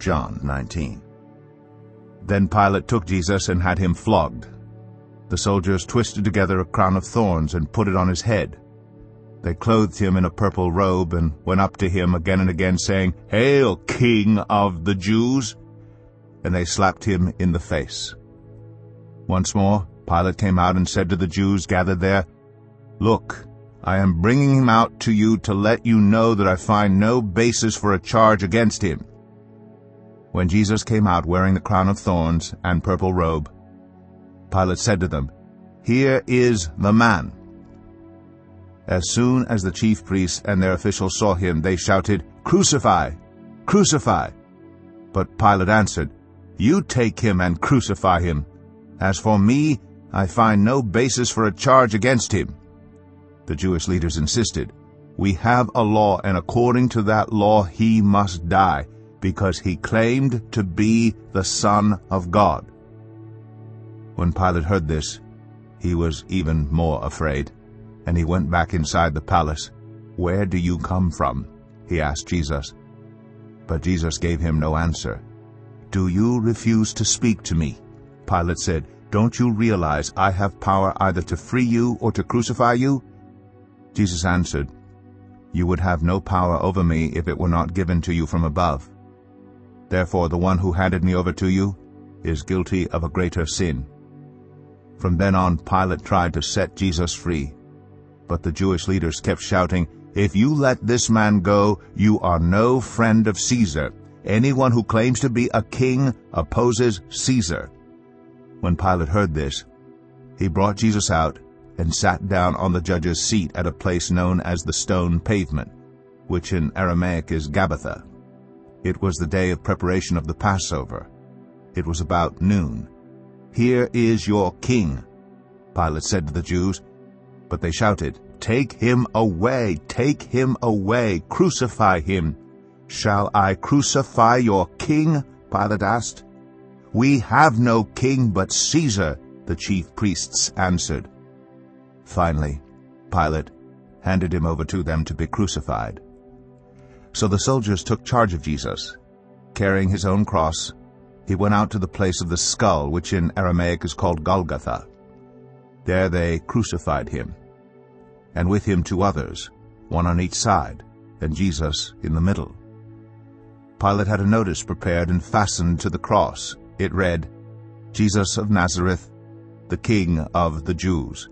John 19. Then Pilate took Jesus and had him flogged. The soldiers twisted together a crown of thorns and put it on his head. They clothed him in a purple robe and went up to him again and again, saying, "Hail, King of the Jews!" And they slapped him in the face. Once more Pilate came out and said to the Jews gathered there, "Look, I am bringing him out to you to let you know that I find no basis for a charge against him." When Jesus came out wearing the crown of thorns and purple robe, Pilate said to them, "Here is the man." As soon as the chief priests and their officials saw him, they shouted, "Crucify! Crucify!" But Pilate answered, "You take him and crucify him. As for me, I find no basis for a charge against him." The Jewish leaders insisted, "We have a law, and according to that law he must die, because he claimed to be the Son of God." When Pilate heard this, he was even more afraid, and he went back inside the palace. "Where do you come from?" he asked Jesus. But Jesus gave him no answer. "Do you refuse to speak to me?" Pilate said. "Don't you realize I have power either to free you or to crucify you?" Jesus answered, "You would have no power over me if it were not given to you from above. Therefore the one who handed me over to you is guilty of a greater sin." From then on Pilate tried to set Jesus free. But the Jewish leaders kept shouting, "If you let this man go, you are no friend of Caesar. Anyone who claims to be a king opposes Caesar." When Pilate heard this, he brought Jesus out and sat down on the judge's seat at a place known as the Stone Pavement, which in Aramaic is Gabbatha. It was the day of preparation of the Passover. It was about noon. "Here is your king," Pilate said to the Jews. But they shouted, "Take him away! Take him away! Crucify him!" "Shall I crucify your king?" Pilate asked. "We have no king but Caesar," the chief priests answered. Finally, Pilate handed him over to them to be crucified. So the soldiers took charge of Jesus. Carrying his own cross, he went out to the place of the skull, which in Aramaic is called Golgotha. There they crucified him, and with him 2 others, one on each side, and Jesus in the middle. Pilate had a notice prepared and fastened to the cross. It read, "Jesus of Nazareth, the King of the Jews."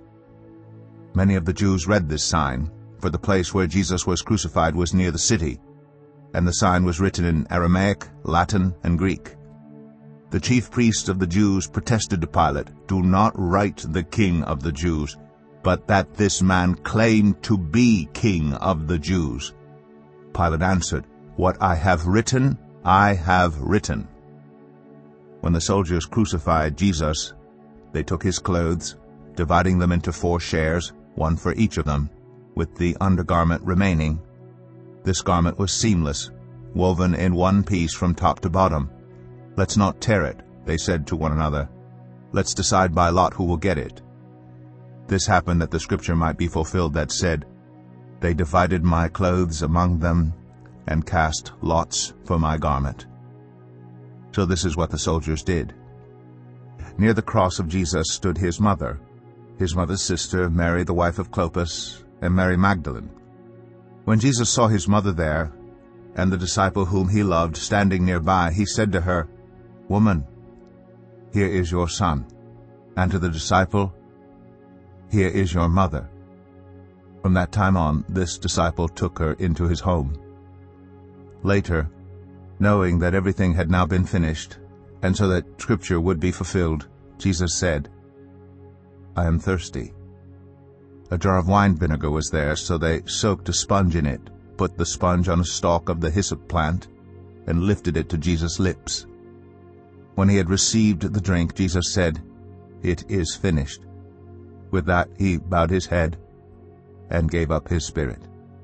Many of the Jews read this sign, for the place where Jesus was crucified was near the city, and the sign was written in Aramaic, Latin, and Greek. The chief priests of the Jews protested to Pilate, "Do not write the King of the Jews, but that this man claimed to be King of the Jews." Pilate answered, "What I have written, I have written." When the soldiers crucified Jesus, they took his clothes, dividing them into 4 shares, one for each of them, with the undergarment remaining. This garment was seamless, woven in one piece from top to bottom. "Let's not tear it," they said to one another. "Let's decide by lot who will get it." This happened that the scripture might be fulfilled that said, "They divided my clothes among them and cast lots for my garment." So this is what the soldiers did. Near the cross of Jesus stood his mother's sister, Mary the wife of Clopas, and Mary Magdalene. When Jesus saw his mother there, and the disciple whom he loved standing nearby, he said to her, "Woman, here is your son," and to the disciple, "Here is your mother." From that time on, this disciple took her into his home. Later, knowing that everything had now been finished, and so that Scripture would be fulfilled, Jesus said, "I am thirsty." A jar of wine vinegar was there, so they soaked a sponge in it, put the sponge on a stalk of the hyssop plant, and lifted it to Jesus' lips. When he had received the drink, Jesus said, "It is finished." With that he bowed his head and gave up his spirit.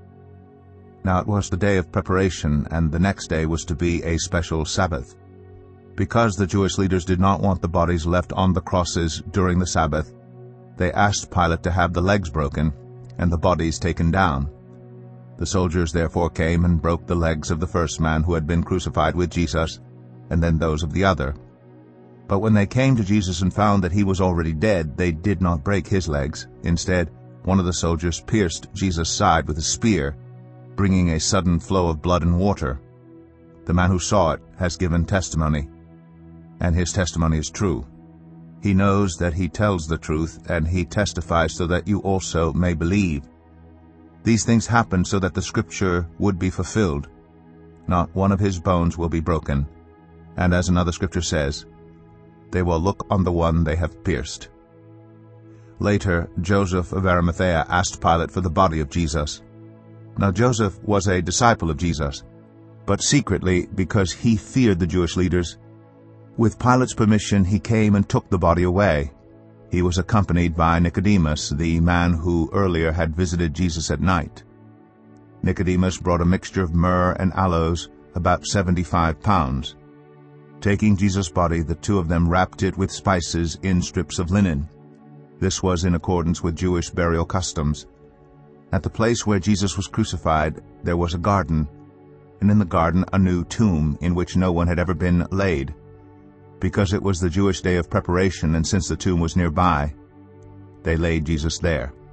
Now it was the day of preparation, and the next day was to be a special Sabbath. Because the Jewish leaders did not want the bodies left on the crosses during the Sabbath, they asked Pilate to have the legs broken and the bodies taken down. The soldiers therefore came and broke the legs of the first man who had been crucified with Jesus, and then those of the other. But when they came to Jesus and found that he was already dead, they did not break his legs. Instead, one of the soldiers pierced Jesus' side with a spear, bringing a sudden flow of blood and water. The man who saw it has given testimony, and his testimony is true. He knows that he tells the truth, and he testifies so that you also may believe. These things happened so that the scripture would be fulfilled. Not one of his bones will be broken. And as another scripture says, they will look on the one they have pierced. Later, Joseph of Arimathea asked Pilate for the body of Jesus. Now Joseph was a disciple of Jesus, but secretly because he feared the Jewish leaders. With Pilate's permission, he came and took the body away. He was accompanied by Nicodemus, the man who earlier had visited Jesus at night. Nicodemus brought a mixture of myrrh and aloes, about 75 pounds. Taking Jesus' body, the two of them wrapped it with spices in strips of linen. This was in accordance with Jewish burial customs. At the place where Jesus was crucified, there was a garden, and in the garden a new tomb in which no one had ever been laid. Because it was the Jewish day of preparation, and since the tomb was nearby, they laid Jesus there.